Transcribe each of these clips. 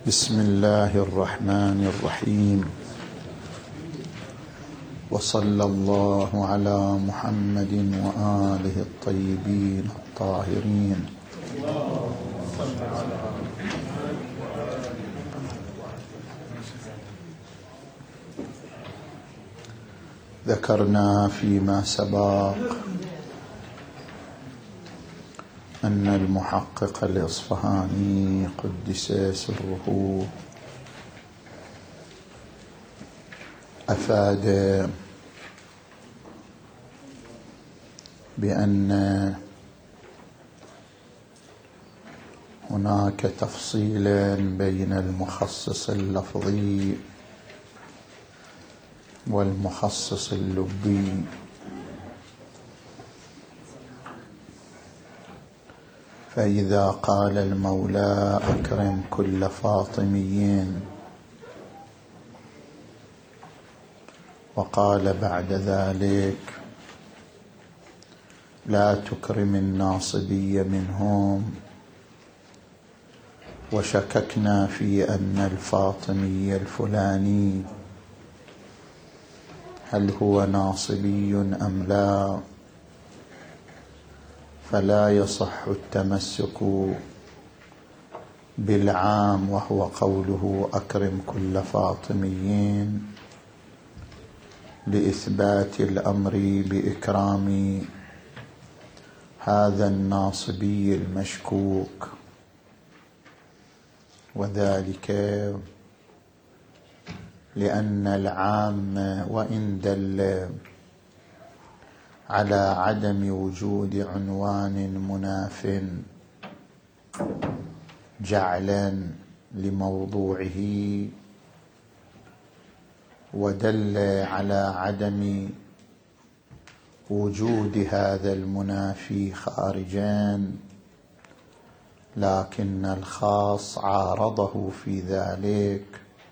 بسم الله الرحمن الرحيم، وصلى الله على محمد وآله الطيبين الطاهرين. ذكرنا فيما سبق أن المحقق الإصفهاني قدس سره أفاد بأن هناك تفصيلا بين المخصص اللفظي والمخصص اللبي، فإذا قال المولى أكرم كل فاطمي، وقال بعد ذلك لا تكرم الناصبي منهم، وشككنا في أن الفاطمي الفلاني هل هو ناصبي أم لا، فلا يصح التمسك بالعام وهو قوله أكرم كل فاطمي لإثبات الأمر بإكرام هذا الناصبي المشكوك، وذلك لأن العام وإن دل على عدم وجود عنوان مناف جعلا لموضوعه، ودل على عدم وجود هذا المنافي خارجا، لكن الخاص عارضه في ذلك،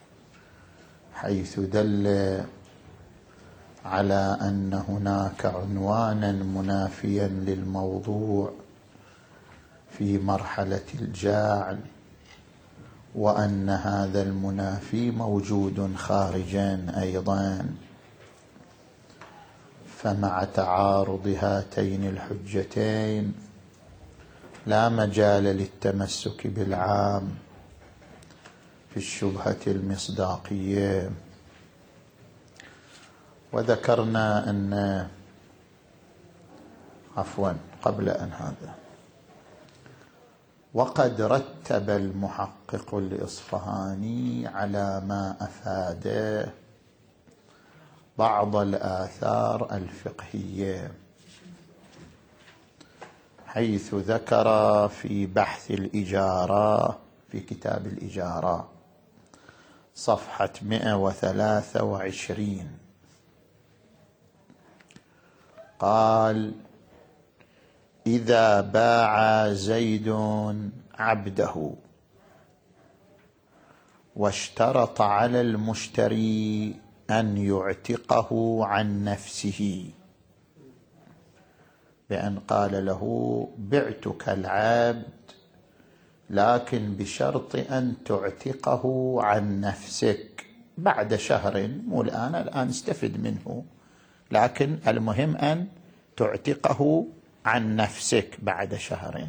حيث دل على أن هناك عنوانا منافيا للموضوع في مرحلة الجعل، وأن هذا المنافي موجود خارجا أيضا. فمع تعارض هاتين الحجتين لا مجال للتمسك بالعام في الشبهة المصداقية. وذكرنا أن قبل أن هذا وقد رتب المحقق الإصفهاني على ما أفاده بعض الآثار الفقهية، حيث ذكر في بحث الإجارة في كتاب الإجارة صفحة 123 قال: إذا باع زيد عبده واشترط على المشتري أن يعتقه عن نفسه، بأن قال له بعتك العبد لكن بشرط أن تعتقه عن نفسك بعد شهر، مو الآن استفد منه، لكن المهم أن تعتقه عن نفسك بعد شهر.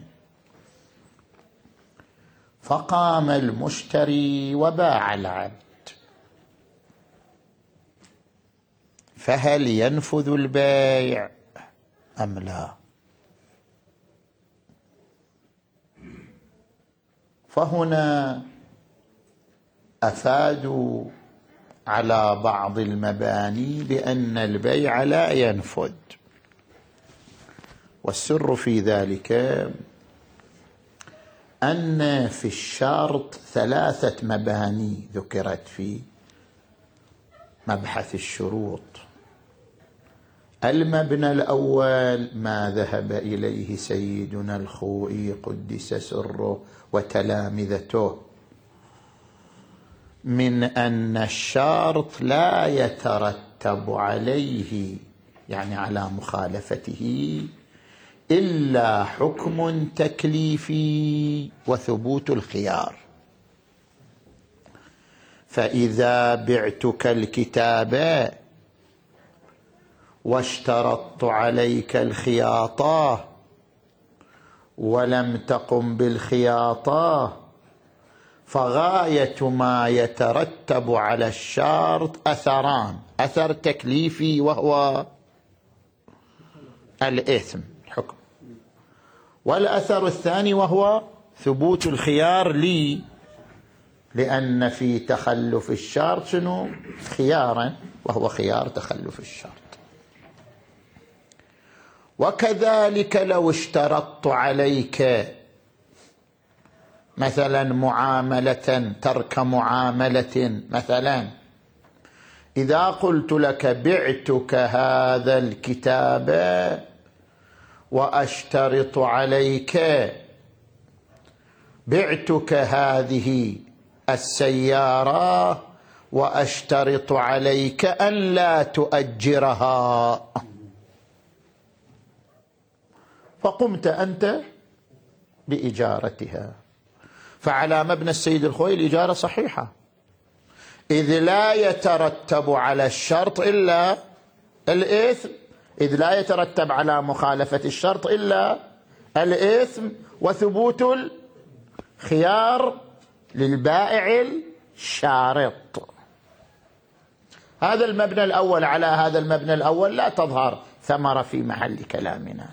فقام المشتري وباع العبد، فهل ينفذ البيع أم لا؟ فهنا أفادوا على بعض المباني بأن البيع لا ينفذ، والسر في ذلك أن في الشرط 3 مباني ذكرت في مبحث الشروط. المبنى الأول ما ذهب إليه سيدنا الخوئي قدس سره وتلامذته من أن الشرط لا يترتب عليه، يعني على مخالفته، إلا حكم تكليفي وثبوت الخيار. فإذا بعتك الكتاب واشترطت عليك الخياطة ولم تقم بالخياطة فغاية ما يترتب على الشرط أثران: أثر تكليفي وهو الإثم الحكم، والأثر الثاني وهو ثبوت الخيار لي، لأن في تخلف الشرط شنو؟ خيارا، وهو خيار تخلف الشرط. وكذلك لو اشترطت عليك مثلا معاملة، ترك معاملة مثلا، إذا قلت لك بعتك هذا الكتاب وأشترط عليك، بعتك هذه السيارة وأشترط عليك أن لا تؤجرها، فقمت أنت بإجارتها، فعلى مبنى السيد الخوئي الإجارة صحيحة، إذ لا يترتب على الشرط إلا الإثم، إذ لا يترتب على مخالفة الشرط إلا الإثم وثبوت الخيار للبائع الشارط. هذا المبنى الأول. على هذا المبنى الأول لا تظهر ثمرة في محل كلامنا.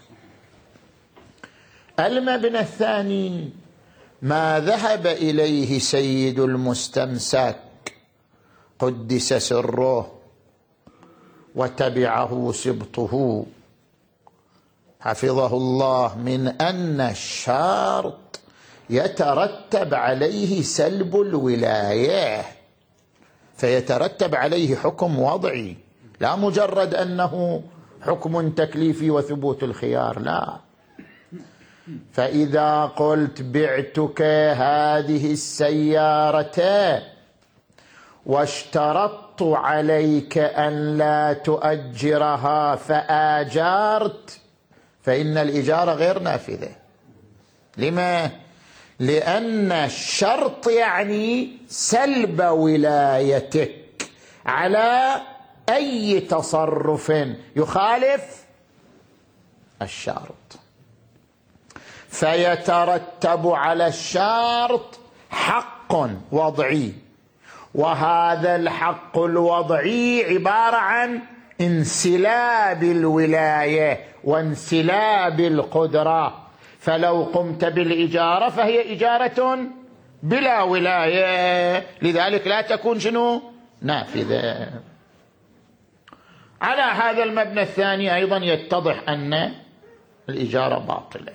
المبنى الثاني ما ذهب إليه سيد المستمسك قدس سره وتبعه سبطه حفظه الله، من أن الشرط يترتب عليه سلب الولاية، فيترتب عليه حكم وضعي، لا مجرد أنه حكم تكليفي وثبوت الخيار، لا. فإذا قلت بعتك هذه السيارة واشترطت عليك أن لا تؤجرها فآجرت، فإن الإجارة غير نافذة. لما؟ لأن الشرط يعني سلب ولايتك على أي تصرف يخالف الشرط، فيترتب على الشرط حق وضعي، وهذا الحق الوضعي عبارة عن انسلاب الولاية وانسلاب القدرة، فلو قمت بالإجارة فهي إجارة بلا ولاية، لذلك لا تكون شنو؟ نافذة. على هذا المبنى الثاني أيضا يتضح أن الإجارة باطلة.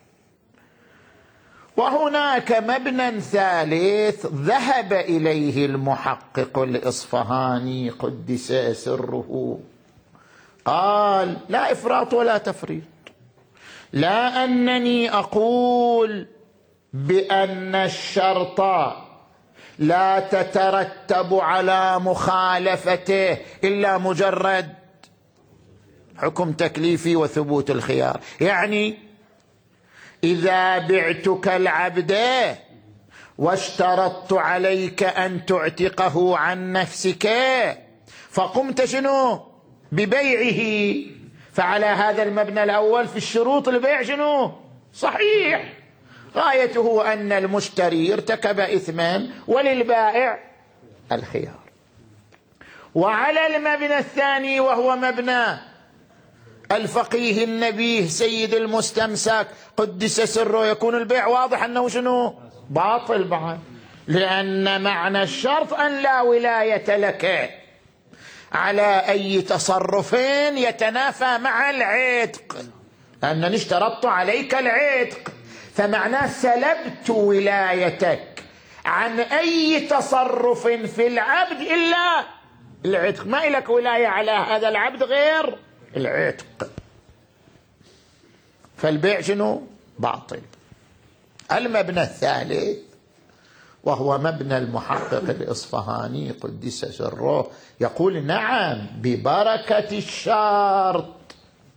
وهناك مبنى ثالث ذهب إليه المحقق الإصفهاني قدس سره، قال لا إفراط ولا تفريط، لا أنني أقول بأن الشرط لا تترتب على مخالفته إلا مجرد حكم تكليفي وثبوت الخيار، يعني إذا بعتك العبد واشترطت عليك أن تعتقه عن نفسك فقمت شنو؟ ببيعه، فعلى هذا المبنى الأول في الشروط البيع شنو؟ صحيح، غايته أن المشتري ارتكب إثما وللبائع الخيار. وعلى المبنى الثاني وهو مبنى الفقيه النبيه سيد المستمسك قدس سره، يكون البيع واضح أنه شنو؟ باطل بعد، لأن معنى الشرط أن لا ولاية لك على أي تصرف يتنافى مع العتق، لأنني اشترطت عليك العتق، فمعناه سلبت ولايتك عن أي تصرف في العبد إلا العتق، ما لك ولاية على هذا العبد غير العتق، فالبيع شنو؟ باطل. المبنى الثالث وهو مبنى المحقق الإصفهاني قدس سره، يقول نعم ببركة الشرط،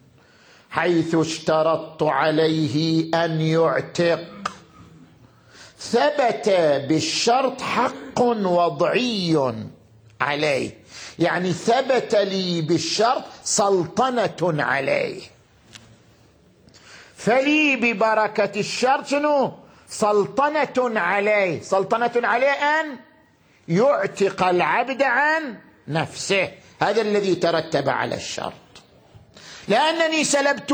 حيث اشترطت عليه أن يعتق ثبت بالشرط حق وضعي عليه، يعني ثبت لي بالشرط سلطنة عليه، فلي ببركة الشرط شنو؟ سلطنة عليه. سلطنة عليه أن يعتق العبد عن نفسه، هذا الذي ترتب على الشرط. لأنني سلبت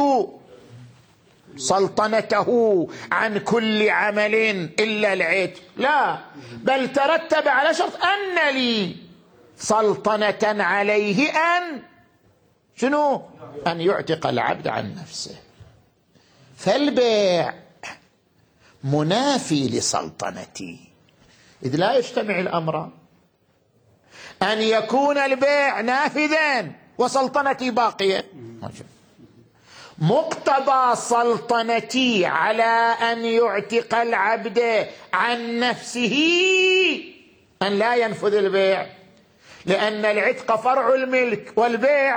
سلطنته عن كل عمل إلا العتق، لا، بل ترتب على شرط أن لي سلطنة عليه أن شنو؟ أن يعتق العبد عن نفسه. فالبيع منافي لسلطنتي، إذ لا يجتمع الأمر، أن يكون البيع نافذا وسلطنتي باقية. مقتضى سلطنتي على أن يعتق العبد عن نفسه أن لا ينفذ البيع، لأن العتق فرع الملك والبيع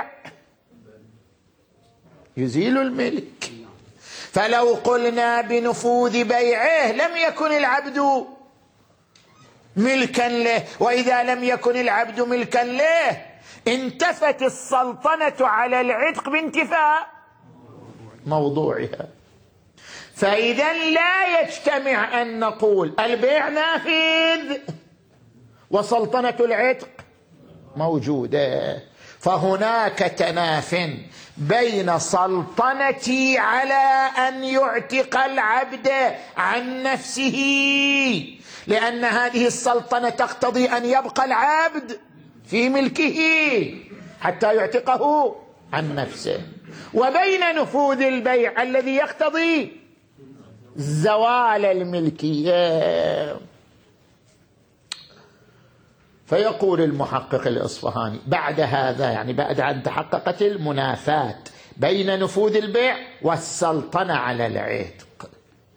يزيل الملك. فلو قلنا بنفوذ بيعه لم يكن العبد ملكا له، وإذا لم يكن العبد ملكا له انتفت السلطنة على العتق بانتفاء موضوعها. فإذا لا يجتمع أن نقول البيع نافذ وسلطنة العتق موجودة، فهناك تناف بين سلطنتي على أن يعتق العبد عن نفسه، لأن هذه السلطنة تقتضي أن يبقى العبد في ملكه حتى يعتقه عن نفسه، وبين نفوذ البيع الذي يقتضي زوال الملكية. فيقول المحقق الإصفهاني بعد هذا، يعني بعد أن تحققت المنافاة بين نفوذ البيع والسلطنة على العتق،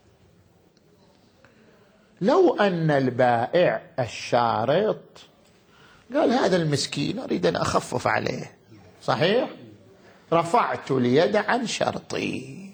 لو أن البائع الشارط قال هذا المسكين أريد أن أخفف عليه، صحيح، رفعت اليد عن شرطي،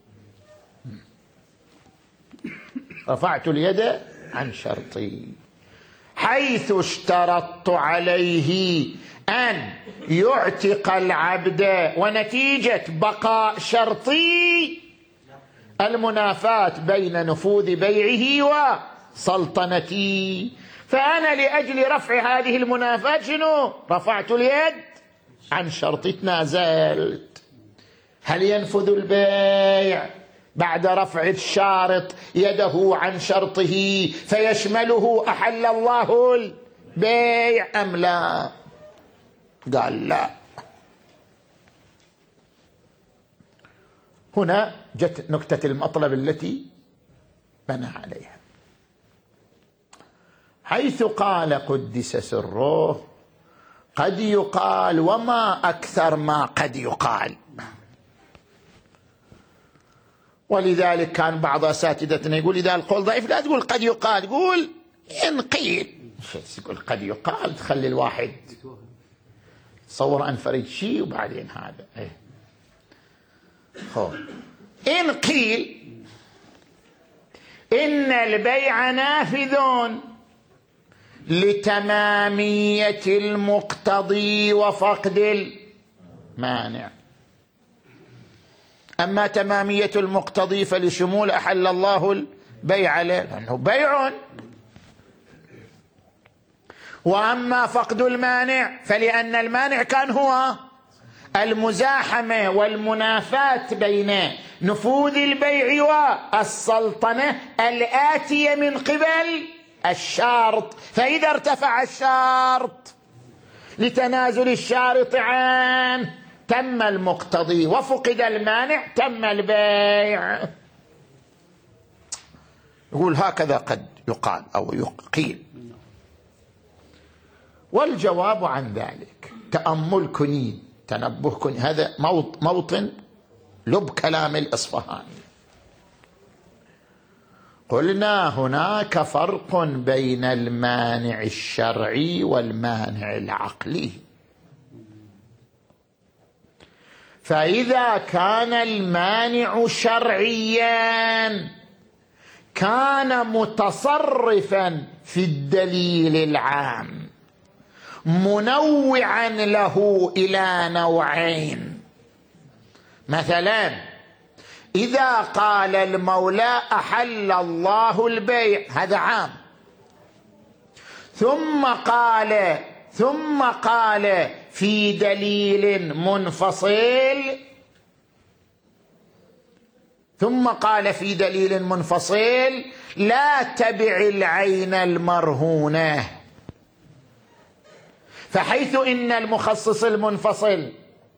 رفعت اليد عن شرطي، حيث اشترطت عليه أن يعتق العبد، ونتيجة بقاء شرطي المنافاة بين نفوذ بيعه وسلطنتي، فأنا لأجل رفع هذه المنافاة شنو؟ رفعت اليد عن شرطي، تنازلت. هل ينفذ البيع بعد رفع الشارط يده عن شرطه فيشمله أحل الله البيع أم لا؟ قال لا. هنا جت نكتة المطلب التي بنى عليها، حيث قال قدس سره قد يقال وما أكثر ما قد يقال. ولذلك كان بعض أساتذتنا يقول إذا القول ضعيف لا تقول قد يقال، تقول إن قيل. تقول قد يقال تخلي الواحد تصور أنفرد شيء وبعدين هذا إن قيل إن البيع نافذ لتمامية المقتضي وفقد المانع، أما تمامية المقتضي فلشمول أحل الله البيع عليه لأنه بيع، وأما فقد المانع فلأن المانع كان هو المزاحمة والمنافاة بين نفوذ البيع والسلطنة الآتية من قبل الشارط، فإذا ارتفع الشارط لتنازل الشارط عنه تم المقتضي، وفقد المانع تم البيع. يقول هكذا قد يقال أو يقيل. والجواب عن ذلك تأمل كنين، تنبه كنين، هذا موطن لب كلام الإصفهاني. قلنا هناك فرق بين المانع الشرعي والمانع العقلي، فإذا كان المانع شرعيا كان متصرفا في الدليل العام منوعا له إلى نوعين. مثلا إذا قال المولى أحل الله البيع، هذا عام، ثم قال في دليل منفصل لا تبع العين المرهونة. فحيث إن المخصص المنفصل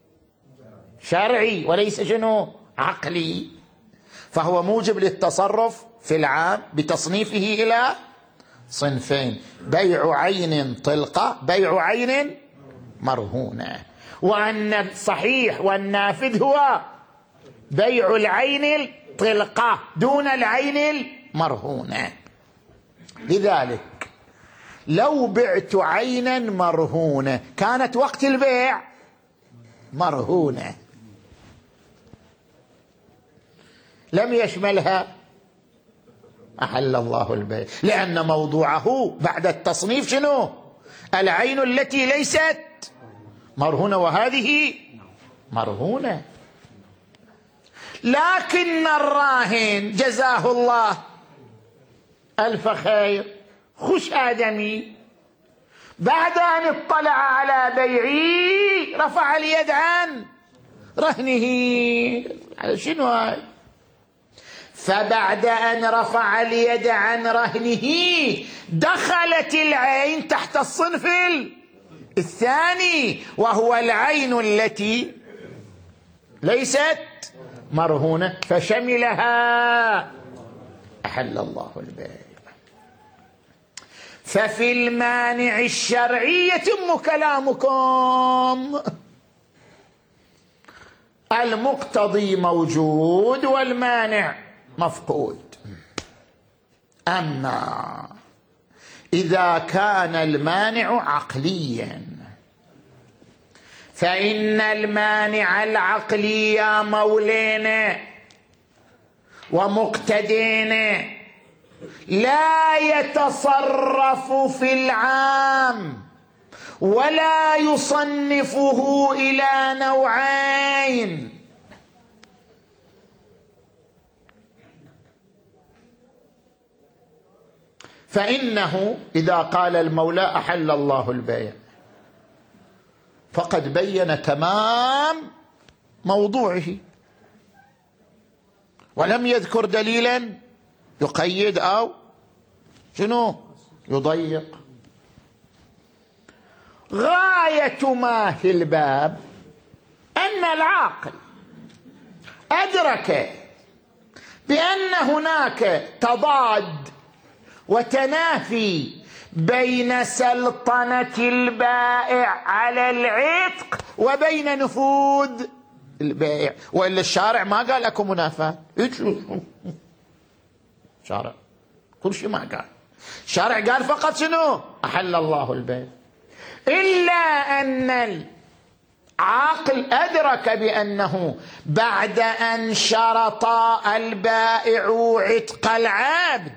شرعي وليس شنو عقلي، فهو موجب للتصرف في العام بتصنيفه إلى صنفين: بيع عين طلقة، بيع عين مرهونة. وأن الصحيح والنافذ هو بيع العين الطلقة دون العين المرهونة. لذلك لو بعت عينا مرهونة كانت وقت البيع مرهونة، لم يشملها أحل الله البيع، لأن موضوعه بعد التصنيف شنو؟ العين التي ليست مرهونة، وهذه مرهونة. لكن الراهن جزاه الله ألف خير، خش آدمي، بعد أن اطلع على بيعي رفع اليد عن رهنه. شنو هاي؟ فبعد أن رفع اليد عن رهنه دخلت العين تحت الصنف الثاني، وهو العين التي ليست مرهونة، فشملها أحل الله البيع. ففي المانع الشرعي يتم كلامكم، المقتضي موجود والمانع مفقود. أما إذا كان المانع عقليا فإن المانع العقلي يا مولينا ومقتدينا لا يتصرف في العام ولا يصنفه إلى نوعين. فإنه إذا قال المولى أحل الله البيع فقد بين تمام موضوعه ولم يذكر دليلا يقيد أو شنو يضيق. غاية ما في الباب أن العاقل أدرك بأن هناك تضاد وتنافي بين سلطنة البائع على العتق وبين نفوذ البائع، وإلا الشارع ما قال لكم منافاة. شارع كل شيء ما قال، الشارع قال فقط شنو؟ أحل الله البيع. إلا أن العاقل أدرك بأنه بعد أن شرط البائع عتق العبد،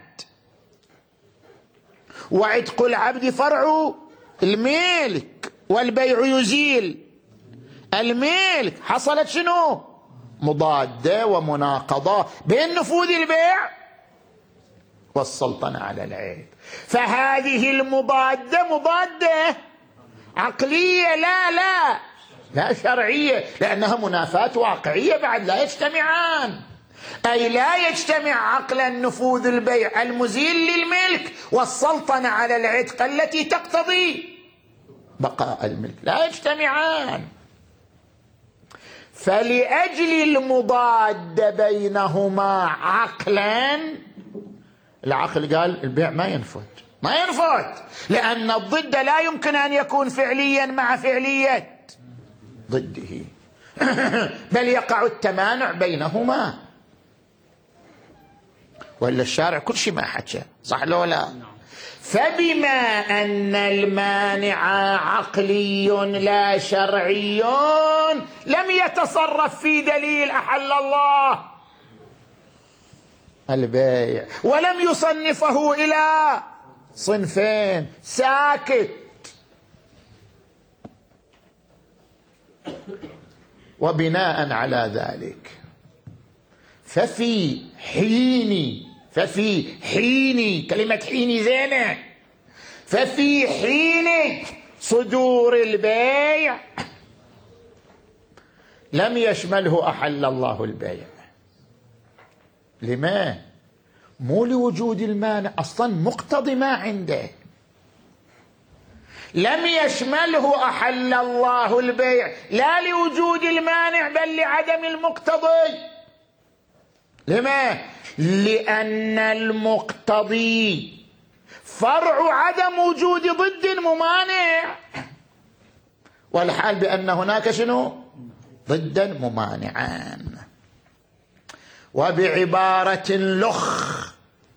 وعتق العبد فرع الملك والبيع يزيل الملك، حصلت شنو؟ مضادة ومناقضة بين نفوذ البيع والسلطنة على العيب. فهذه المضادة مضادة عقلية لا شرعية، لأنها منافاة واقعية بعد لا يجتمعان. أي لا يجتمع عقلا نفوذ البيع المزيل للملك والسلطنة على العتق التي تقتضي بقاء الملك، لا يجتمعان. فلأجل المضاد بينهما عقلا، العقل قال البيع ما ينفذ، لأن الضد لا يمكن أن يكون فعليا مع فعلية ضده بل يقع التمانع بينهما. ولا الشارع كل شيء ما حكى، صح لو لا؟ فبما أن المانع عقلي لا شرعي لم يتصرف في دليل أحل الله، البيع، ولم يصنفه إلى صنفين، ساكت. وبناء على ذلك ففي حين كلمة حين زينة، ففي حين صدور البيع لم يشمله أحل الله البيع. لما؟ مو لوجود المانع، أصلا مقتضي ما عنده. لم يشمله أحل الله البيع لا لوجود المانع بل لعدم المقتضي. لما؟ لأن المقتضي فرع عدم وجود ضد ممانع، والحال بأن هناك شنو؟ ضدا ممانعان. وبعبارة لخ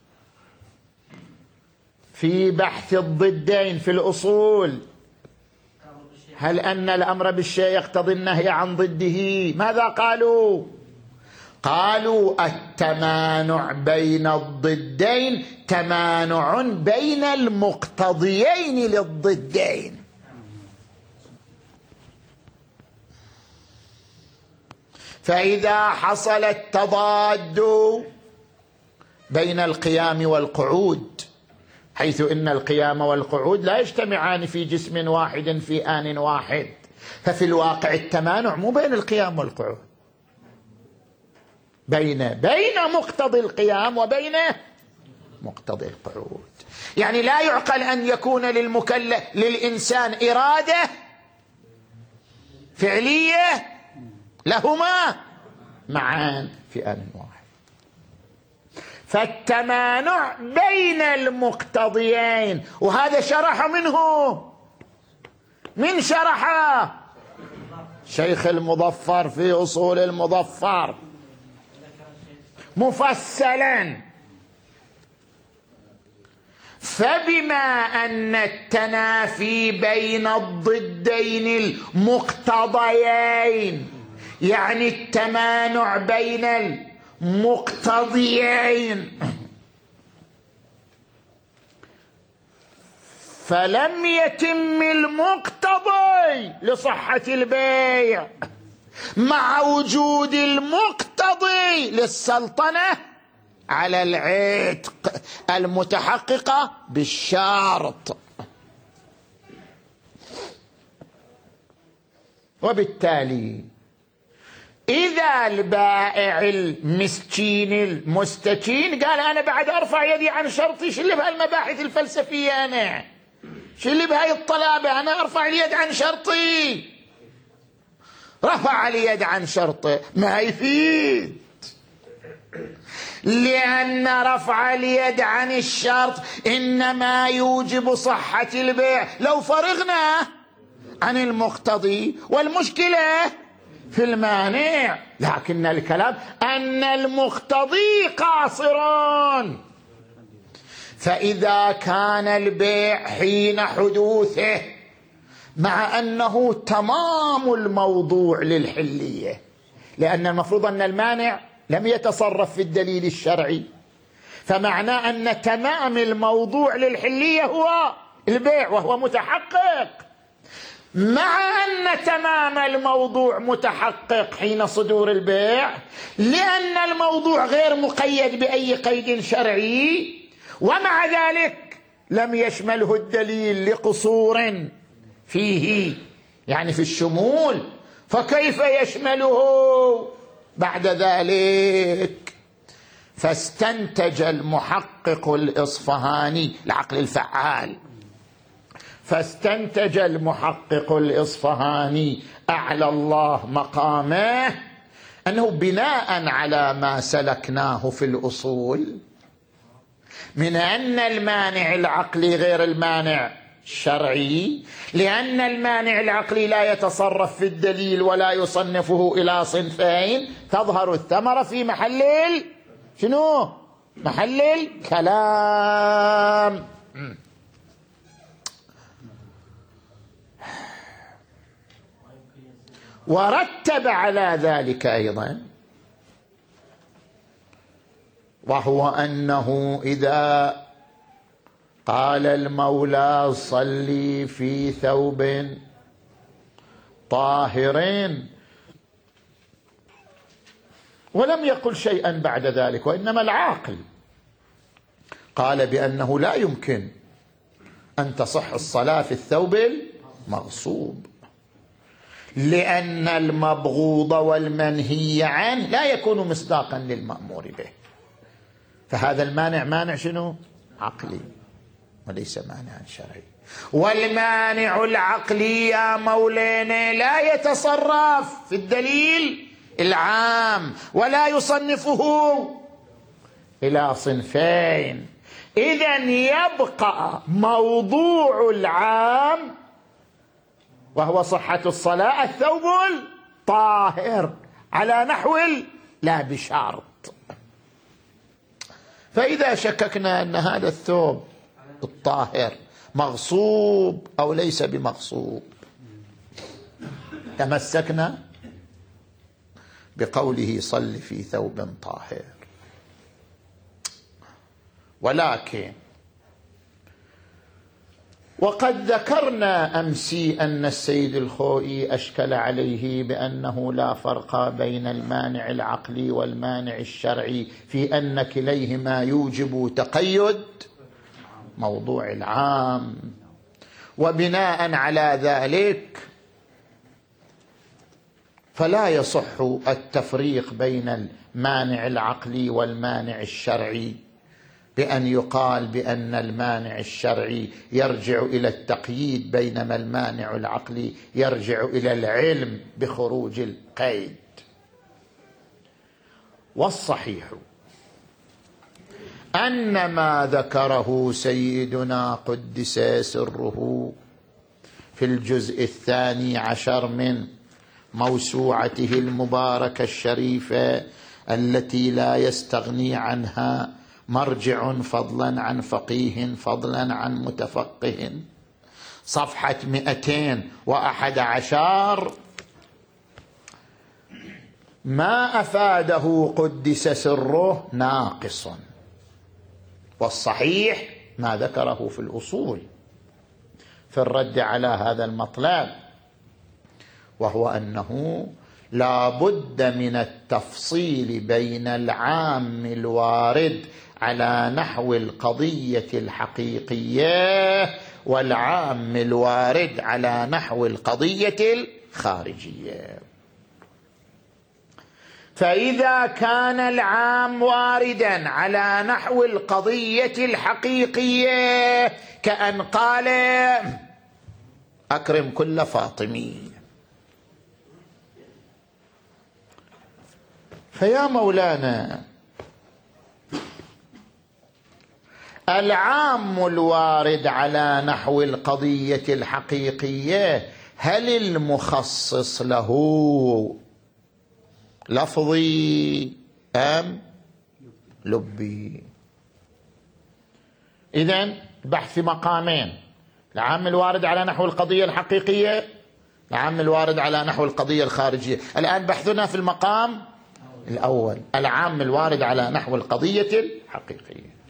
في بحث الضدين في الأصول، هل أن الأمر بالشيء يقتضي النهي عن ضده؟ ماذا قالوا؟ قالوا التمانع بين الضدين تمانع بين المقتضيين للضدين. فإذا حصل التضاد بين القيام والقعود، حيث إن القيام والقعود لا يجتمعان في جسم واحد في آن واحد، ففي الواقع التمانع مو بين القيام والقعود، بين مقتضي القيام وبين مقتضي القعود. يعني لا يعقل أن يكون للإنسان إرادة فعلية لهما معان في آن واحد. فالتمانع بين المقتضيين، وهذا شرح منه، من شرح؟ شيخ المظفر في أصول المظفر مفصلا. فبما أن التنافي بين الضدين المقتضيين يعني التمانع بين المقتضيين، فلم يتم المقتضي لصحة البيع مع وجود المقتضي للسلطنة على العتق المتحققة بالشرط. وبالتالي إذا البائع المسكين المستكين قال أنا بعد أرفع يدي عن شرطي، شو اللي بهالمباحث الفلسفية، أنا شو اللي بهاي الطلابة، أنا أرفع اليد عن شرطي، رفع اليد عن شرطه ما يفيد، لأن رفع اليد عن الشرط إنما يوجب صحة البيع لو فرغنا عن المقتضي، والمشكلة في المانع. لكن الكلام أن المقتضي قاصرون. فإذا كان البيع حين حدوثه مع أنه تمام الموضوع للحلية، لأن المفروض أن المانع لم يتصرف في الدليل الشرعي، فمعنى أن تمام الموضوع للحلية هو البيع وهو متحقق، مع أن تمام الموضوع متحقق حين صدور البيع، لأن الموضوع غير مقيد بأي قيد شرعي، ومع ذلك لم يشمله الدليل لقصور فيه يعني في الشمول، فكيف يشمله بعد ذلك؟ فاستنتج المحقق الإصفهاني العقل الفعال، فاستنتج المحقق الإصفهاني أعلى الله مقامه أنه بناء على ما سلكناه في الأصول من أن المانع العقلي غير المانع الشرعي، لأن المانع العقلي لا يتصرف في الدليل ولا يصنفه إلى صنفين، تظهر الثمرة في محل شنو؟ محل الكلام. ورتب على ذلك أيضا وهو أنه إذا قال المولى صلي في ثوب طاهر ولم يقل شيئا بعد ذلك، وإنما العاقل قال بأنه لا يمكن أن تصح الصلاة في الثوب المغصوب، لأن المبغوض والمنهي عنه لا يكون مصداقا للمأمور به، فهذا المانع مانع شنو؟ عقلي وليس مانعا شرعي. والمانع العقلي يا مولانا لا يتصرف في الدليل العام ولا يصنفه إلى صنفين، إذن يبقى موضوع العام وهو صحة الصلاة الثوب الطاهر على نحو لا بشرط. فإذا شككنا أن هذا الثوب الطاهر مغصوب أو ليس بمغصوب تمسكنا بقوله صل في ثوب طاهر. ولكن وقد ذكرنا أمسي أن السيد الخوئي أشكل عليه بأنه لا فرق بين المانع العقلي والمانع الشرعي في أن كليهما يوجب تقيد موضوع العام، وبناء على ذلك فلا يصح التفريق بين المانع العقلي والمانع الشرعي بأن يقال بأن المانع الشرعي يرجع إلى التقييد بينما المانع العقلي يرجع إلى العلم بخروج القيد. والصحيح أن ما ذكره سيدنا قدس سره في الجزء 12 من موسوعته المباركة الشريفة التي لا يستغني عنها مرجع فضلا عن فقيه فضلا عن متفقه، صفحة 211، ما أفاده قدس سره ناقص، والصحيح ما ذكره في الأصول في الرد على هذا المطلب، وهو أنه لا بد من التفصيل بين العام الوارد على نحو القضية الحقيقية والعام الوارد على نحو القضية الخارجية. فإذا كان العام واردا على نحو القضية الحقيقية كأن قال أكرم كل فاطمي، فيا مولانا العام الوارد على نحو القضية الحقيقية هل المخصص له لفظي أم لبي؟ إذن بحث في مقامين: العام الوارد على نحو القضية الحقيقية، العام الوارد على نحو القضية الخارجية. الآن بحثنا في المقام الأول، العام الوارد على نحو القضية الحقيقية.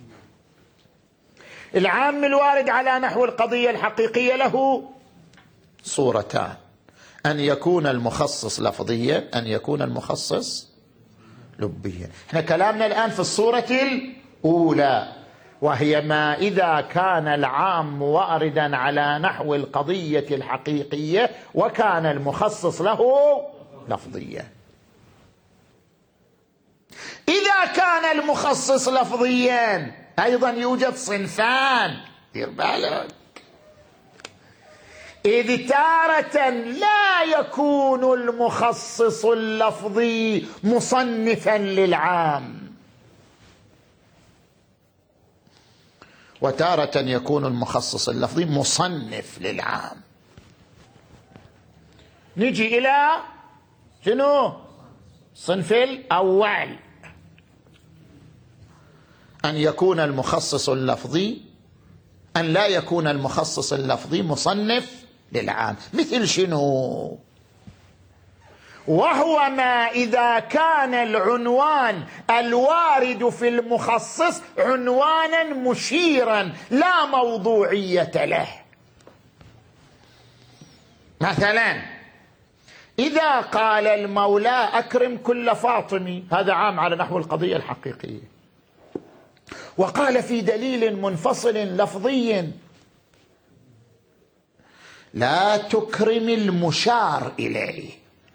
العام الوارد على نحو القضية الحقيقية له صورتان: أن يكون المخصص لفظيا، أن يكون المخصص لبيا. احنا كلامنا الآن في الصورة الأولى، وهي ما إذا كان العام واردا على نحو القضية الحقيقية وكان المخصص له لفظيا. إذا كان المخصص لفظيا أيضا يوجد صنفان، دير بالك، إذ تارة لا يكون المخصص اللفظي مصنفا للعام، وتارة يكون المخصص اللفظي مصنف للعام. نجي إلى شنو؟ الصنف الأول، أن يكون المخصص اللفظي، أن لا يكون المخصص اللفظي مصنف للعام. مثل شنو؟ وهو ما إذا كان العنوان الوارد في المخصص عنوانا مشيرا لا موضوعية له. مثلا إذا قال المولى أكرم كل فاطمي، هذا عام على نحو القضية الحقيقية، وقال في دليل منفصل لفظي لا تكرم المشار إليه،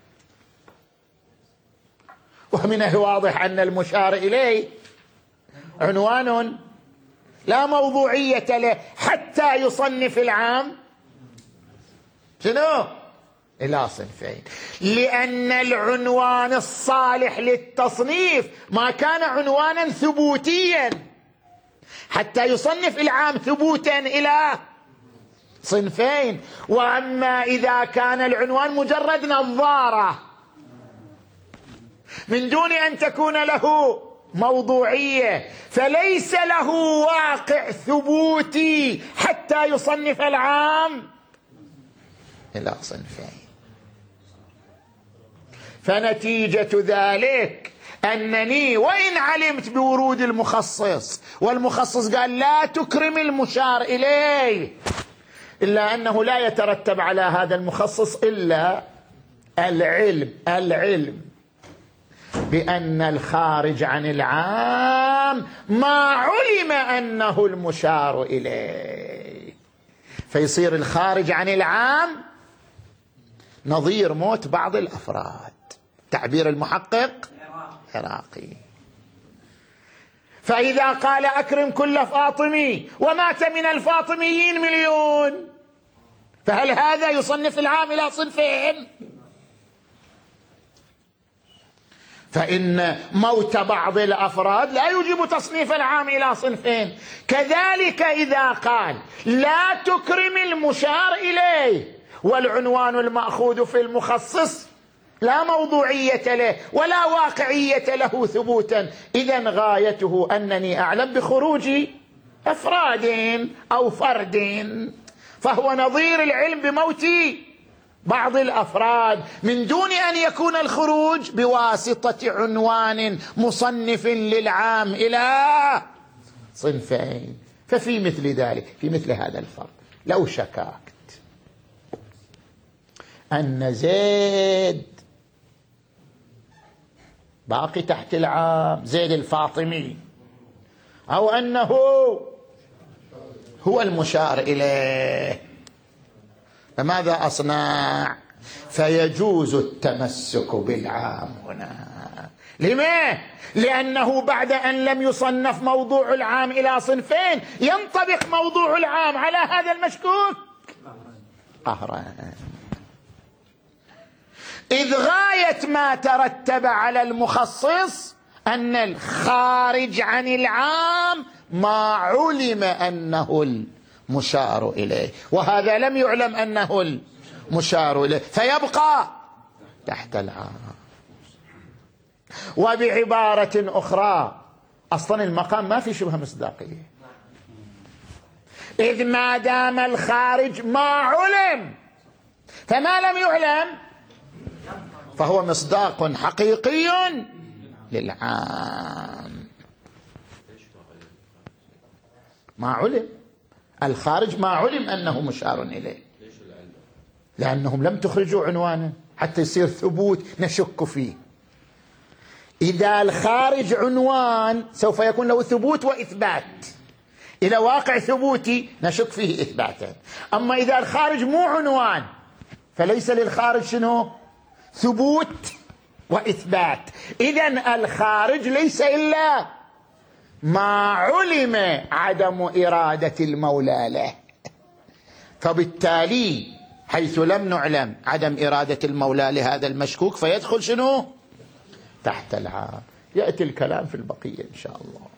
ومن الواضح أن المشار إليه عنوان لا موضوعية له حتى يصنف العام شنو؟ إلى صنفين، لأن العنوان الصالح للتصنيف ما كان عنوانا ثبوتيا حتى يصنف العام ثبوتا إلى صنفين. وأما إذا كان العنوان مجرد نظارة من دون أن تكون له موضوعية فليس له واقع ثبوتي حتى يصنف العام إلى صنفين. فنتيجة ذلك أنني وإن علمت بورود المخصص والمخصص قال لا تكرم المشار إليه، إلا أنه لا يترتب على هذا المخصص إلا العلم بأن الخارج عن العام ما علم أنه المشار إليه، فيصير الخارج عن العام نظير موت بعض الأفراد، تعبير المحقق عراقي. فإذا قال أكرم كل فاطمي ومات من الفاطميين 1,000,000، فهل هذا يصنف العام إلى صنفين؟ فإن موت بعض الأفراد لا يوجب تصنيف العام إلى صنفين. كذلك إذا قال لا تكرم المشار إليه والعنوان المأخوذ في المخصص لا موضوعية له ولا واقعية له ثبوتا، إذن غايته أنني أعلم بخروج أفراد أو فرد، فهو نظير العلم بموت بعض الأفراد من دون أن يكون الخروج بواسطة عنوان مصنف للعام إلى صنفين. ففي مثل ذلك، في مثل هذا الفرق، لو شككت أن زيد باقي تحت العام، زيد الفاطمي، أو أنه هو المشار إليه، فماذا أصنع؟ فيجوز التمسك بالعام هنا. لما؟ لأنه بعد أن لم يصنف موضوع العام إلى صنفين ينطبق موضوع العام على هذا المشكوك قهرا، إذ غاية ما ترتب على المخصص أن الخارج عن العام ما علم أنه المشار إليه، وهذا لم يعلم أنه المشار إليه فيبقى تحت العام. وبعبارة أخرى أصلا المقام ما في شبه مصداقية، إذ ما دام الخارج ما علم فما لم يعلم فهو مصداق حقيقي للعام. ما علم الخارج، ما علم أنه مشار إليه، لأنهم لم تخرجوا عنوانا حتى يصير ثبوت نشك فيه. إذا الخارج عنوان سوف يكون له ثبوت وإثبات، إذا واقع ثبوتي نشك فيه إثباتا. أما إذا الخارج مو عنوان فليس للخارج شنو؟ ثبوت وإثبات. إذن الخارج ليس إلا ما علم عدم إرادة المولى له، فبالتالي حيث لم نعلم عدم إرادة المولى لهذا المشكوك فيدخل شنو؟ تحت العام. يأتي الكلام في البقية إن شاء الله.